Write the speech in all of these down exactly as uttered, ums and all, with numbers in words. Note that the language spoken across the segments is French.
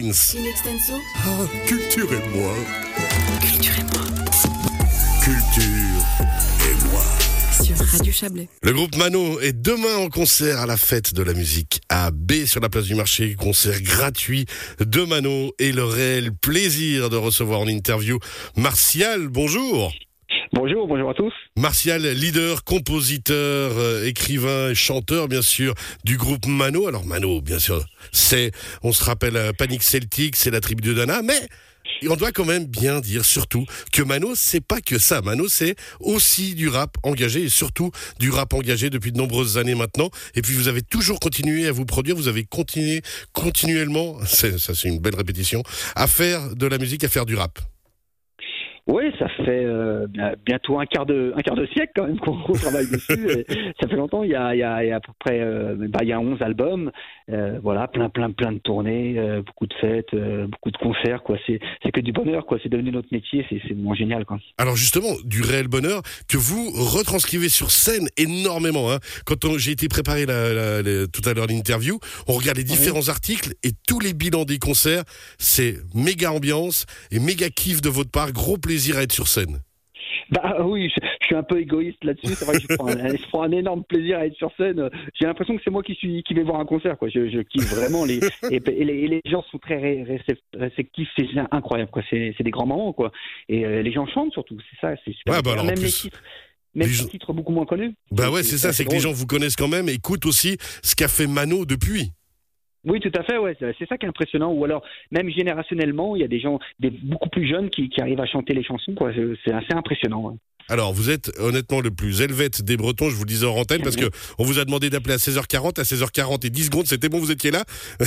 In extenso. Ah, culture et moi. Culture et moi. Culture et moi. Sur Radio Chablais. Le groupe Mano est demain en concert à la fête de la musique à B sur la place du marché. Concert gratuit de Mano et le réel plaisir de recevoir en interview Martial. Bonjour. Bonjour, bonjour à tous. Martial, leader, compositeur, euh, écrivain et chanteur, bien sûr, du groupe Mano. Alors Mano, bien sûr, c'est, on se rappelle, euh, Panic Celtic, c'est la tribu de Dana, mais on doit quand même bien dire, surtout, que Mano, c'est pas que ça. Mano, c'est aussi du rap engagé, et surtout du rap engagé depuis de nombreuses années maintenant. Et puis vous avez toujours continué à vous produire, vous avez continué continuellement, c'est, ça c'est une belle répétition, à faire de la musique, à faire du rap. Oui, ça fait euh, bientôt un quart de un quart de siècle quand même qu'on, qu'on travaille dessus. Et ça fait longtemps. Il y a, il y a, il y a à peu près euh, bah, il y a onze albums. Euh, voilà, plein plein plein de tournées, euh, beaucoup de fêtes, euh, beaucoup de concerts. Quoi, c'est c'est que du bonheur. Quoi, c'est devenu notre métier. C'est c'est vraiment génial. Quoi. Alors justement, du réel bonheur que vous retranscrivez sur scène énormément. Hein. Quand on, j'ai été préparé la, la, la, tout à l'heure l'interview, on regarde les différents oui. articles et tous les bilans des concerts. C'est méga ambiance et méga kiff de votre part. Gros plaisir à être sur scène. Bah oui, je, je suis un peu égoïste là-dessus. C'est vrai que je prends, un, je prends un énorme plaisir à être sur scène. J'ai l'impression que c'est moi qui suis qui vais voir un concert. Quoi. Je, je kiffe vraiment les et, et, les et les gens sont très ré, réceptifs. C'est incroyable. Quoi. C'est, c'est des grands moments. Quoi. Et euh, les gens chantent surtout. C'est ça. C'est super. Ouais, bah alors, même plus... les titres. Même les gens... titres beaucoup moins connus. Bah ouais, c'est, c'est ça. C'est, c'est que les gens vous connaissent quand même. Écoutent aussi ce qu'a fait Mano depuis. Oui, tout à fait, ouais. C'est ça qui est impressionnant. Ou alors, même générationnellement, il y a des gens des, beaucoup plus jeunes qui, qui arrivent à chanter les chansons, quoi. C'est assez impressionnant. Ouais. Alors, vous êtes honnêtement le plus helvète des Bretons, je vous le disais en antenne, parce que on vous a demandé d'appeler à seize heures quarante, à seize heures quarante et dix secondes, c'était bon, vous étiez là.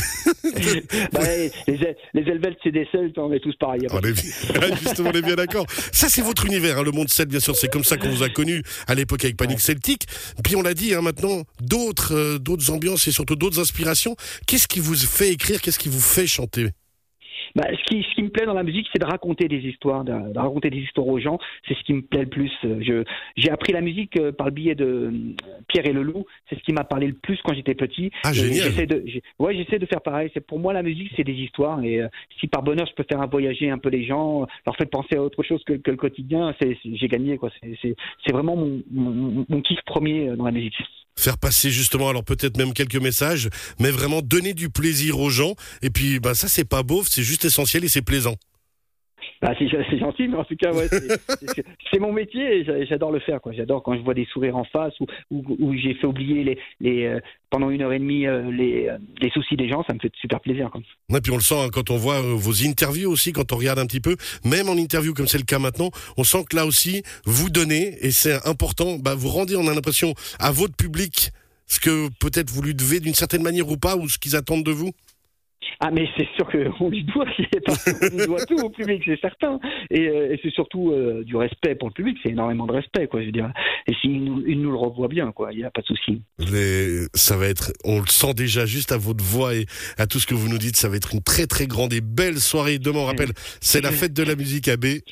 bah, les, les helvètes, c'est des Celtes, on est tous pareils. On est, justement, on est bien d'accord. Ça, c'est votre univers, hein, le monde celte, bien sûr, c'est comme ça qu'on vous a connu à l'époque avec Panic ouais. Celtic. Puis on l'a dit, hein, maintenant, d'autres, euh, d'autres ambiances et surtout d'autres inspirations. Qu'est-ce qui vous fait écrire, qu'est-ce qui vous fait chanter ? Bah, ce qui, ce qui me plaît dans la musique, c'est de raconter des histoires, de, de raconter des histoires aux gens. C'est ce qui me plaît le plus. Je, j'ai appris la musique euh, par le biais de euh, Pierre et le Loup. C'est ce qui m'a parlé le plus quand j'étais petit. Ah, et génial. J'essaie de, j'ai, ouais, j'essaie de faire pareil. C'est, pour moi, la musique, c'est des histoires. Et euh, si par bonheur, je peux faire voyager un peu les gens, leur faire penser à autre chose que, que le quotidien, c'est, c'est, j'ai gagné, quoi. C'est, c'est, c'est vraiment mon, mon, mon kiff premier dans la musique. Faire passer justement, alors peut-être même quelques messages, mais vraiment donner du plaisir aux gens. Et puis, bah, ça, c'est pas beauf, c'est juste essentiel et c'est plaisant. Bah, c'est, c'est gentil, mais en tout cas, ouais, c'est, c'est, c'est mon métier et j'adore le faire, quoi. J'adore quand je vois des sourires en face ou où, où j'ai fait oublier les, les, euh, pendant une heure et demie euh, les, euh, les soucis des gens, ça me fait super plaisir. Quoi. Ouais, puis on le sent hein, quand on voit euh, vos interviews aussi, quand on regarde un petit peu, même en interview comme c'est le cas maintenant, on sent que là aussi, vous donnez, et c'est important, bah, vous rendez, on a l'impression, à votre public ce que peut-être vous lui devez d'une certaine manière ou pas, ou ce qu'ils attendent de vous. Ah mais c'est sûr qu'on lui doit, on lui doit tout au public, c'est certain. Et, euh, et c'est surtout euh, du respect pour le public, c'est énormément de respect, quoi, je veux dire. Et s'il nous, il nous le revoit bien, quoi, il n'y a pas de souci. Les, ça va être, on le sent déjà juste à votre voix et à tout ce que vous nous dites, ça va être une très très grande et belle soirée. Demain, on rappelle, c'est la fête de la musique à B.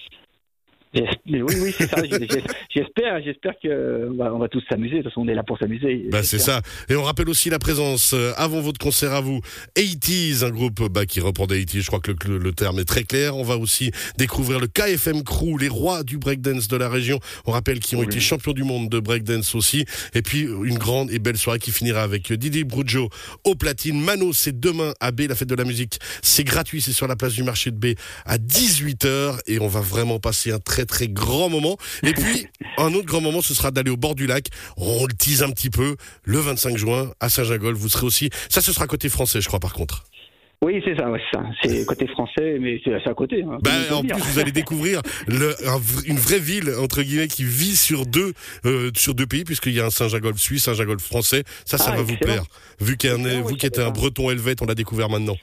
Oui, oui, c'est ça. J'espère, j'espère qu'on va, on va tous s'amuser. De toute façon, on est là pour s'amuser. Bah, c'est ça. Et on rappelle aussi la présence, euh, avant votre concert à vous, eighties, un groupe bah, qui reprend des eighties. Je crois que le, le terme est très clair. On va aussi découvrir le K F M Crew, les rois du breakdance de la région. On rappelle qu'ils ont oui. été champions du monde de breakdance aussi. Et puis, une grande et belle soirée qui finira avec Didi Brugio au platine. Mano, c'est demain à B, la fête de la musique. C'est gratuit, c'est sur la place du marché de B à dix-huit heures. Et on va vraiment passer un très très grand moment. Et puis, un autre grand moment, ce sera d'aller au bord du lac. On le tease un petit peu. Le vingt-cinq juin, à Saint-Gingolph, vous serez aussi... Ça, ce sera côté français, je crois, par contre. Oui, c'est ça, ouais, c'est ça. C'est côté français, mais c'est, c'est à côté. Hein, bah, en plus, vous allez découvrir le, un, une vraie ville, entre guillemets, qui vit sur deux, euh, sur deux pays, puisqu'il y a un Saint-Gingolph suisse, un Saint-Gingolph français. Ça, ça ah, va excellent. Vous plaire. Vu qu'il y a un, vous qui êtes un breton helvète, on l'a découvert maintenant.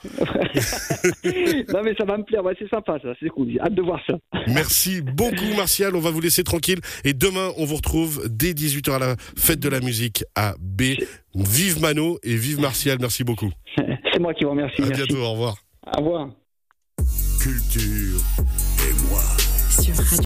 Non, mais ça va me plaire. Ouais, c'est sympa, ça. C'est cool. J'ai hâte de voir ça. Merci beaucoup, Martial. On va vous laisser tranquille. Et demain, on vous retrouve dès dix-huit heures à la fête de la musique à B. Vive Mano et vive Martial. Merci beaucoup. C'est moi qui vous remercie. À merci. bientôt, au revoir. Au revoir. Culture et moi. Sur Radio